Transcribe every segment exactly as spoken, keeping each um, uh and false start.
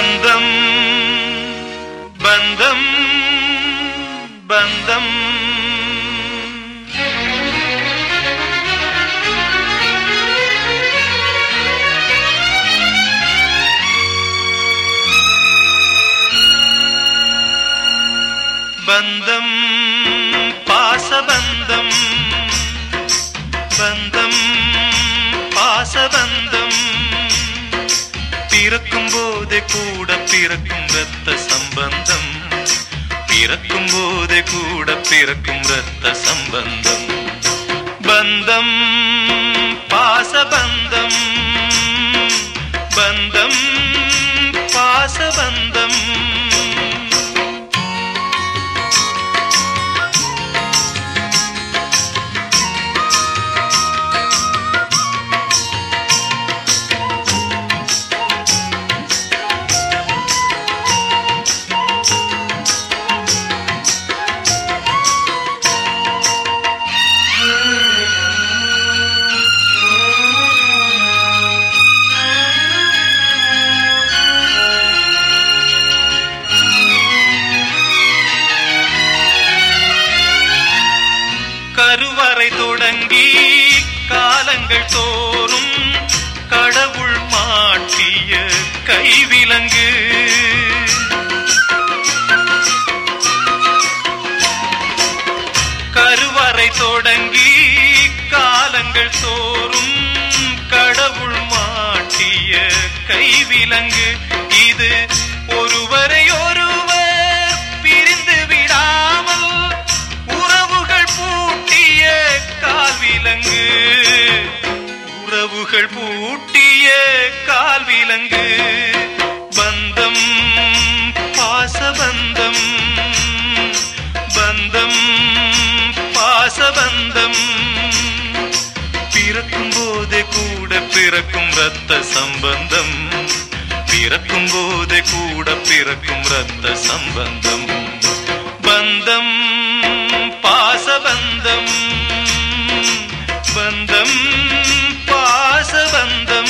பந்தம் பந்தம் பந்தம் பந்தம் பாசபந்தம் பந்தம் பாசபந்தம் பிறக்கும் போதே கூட பிறக்கும் இரத்த சம்பந்தம் பிறக்கும் போதே கூட பிறக்கும் இரத்த சம்பந்தம் பந்தம் பாசபந்தம் பந்தம் பாசபந்தம் கருவறை தொடங்கி காலங்கள் தோறும் கடவுள் மாட்டிய கைவிலங்கு கருவறை தொடங்கி காலங்கள் தோறும் கடவுள் மாட்டிய கைவிலங்கு இது ஒருவரை ஒருவர் பிரிந்து விடாமல் உறவுகள் பூட்டிய கால்விலங்கு உறவுகள் பூட்டிய கால்விலங்கு பந்தம் பாசபந்தம் பந்தம் பாசபந்தம் பிறக்கும் போதே கூட பிறக்கும் இரத்த சம்பந்தம் பிறக்கும் போதே கூட பிறக்கும் இரத்த சம்பந்தம் பந்தம் பாசபந்தம் பந்தம் பாசபந்தம்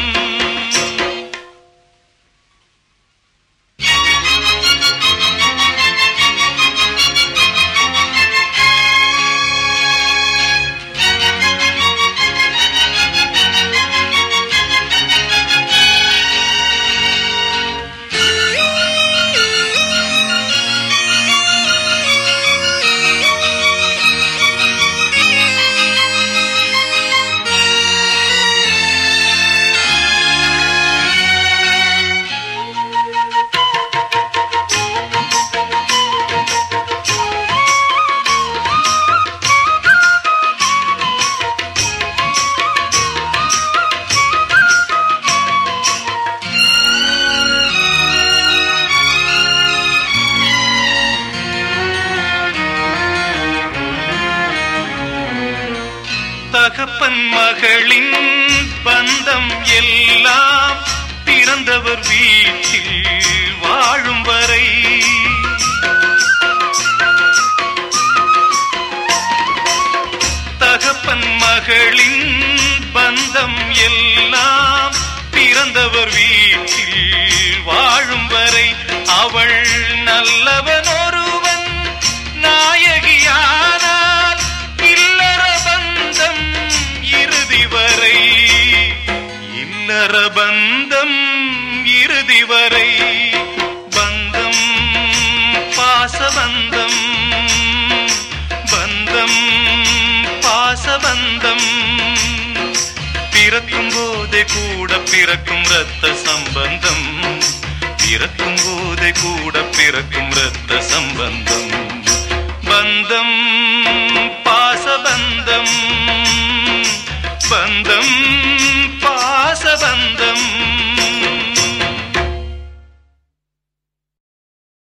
தகப்பன் மகளின் பந்தம் எல்லாம் பிறந்தவர் வீட்டில் வாழும் வரை தகப்பன் மகளின் பந்தம் எல்லாம் பிறந்தவர் வீட்டில் வாழும் வரை அவள் நல்லவன் ஒருவன் நாயகியானால் இல்லற பந்தம் இறுதி வரை இல்லற பந்தம் இறுதி வரை பந்தம் பாசபந்தம் பந்தம் பாசபந்தம் பிறக்கும் போதே கூட பிறக்கும் இரத்த சம்பந்தம் பிறக்கும் போதே கூட பிறக்கும் இரத்த சம்பந்தம் பந்தம் பாசபந்தம் பந்தம்